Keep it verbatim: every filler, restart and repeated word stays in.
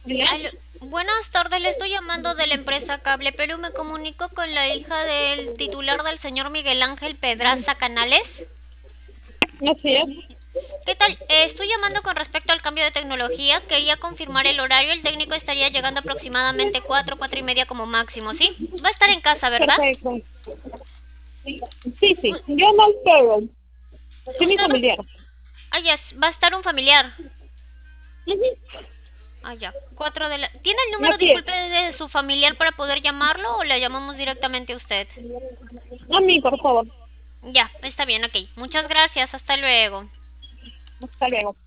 Hola. Aló. Buenas tardes, le estoy llamando de la empresa Cable Perú. Me comunico con la hija del titular del señor Miguel Ángel Pedraza Canales. Así es. ¿Qué tal? Eh, estoy llamando con respecto al cambio de tecnología. Quería confirmar el horario. El técnico estaría llegando aproximadamente cuatro, cuatro y media como máximo, ¿sí? Va a estar en casa, ¿verdad? Perfecto. Sí, sí. U- Yo no puedo. Soy mi ¿Usted va? familiar. Ah, ya, va a estar un familiar. Ujú. Ah, ya, cuatro de la... ¿Tiene el número, Así es. disculpe, de su familiar para poder llamarlo o le llamamos directamente a usted? A mí, por favor. Ya, está bien, ok. Muchas gracias, hasta luego. Hasta luego.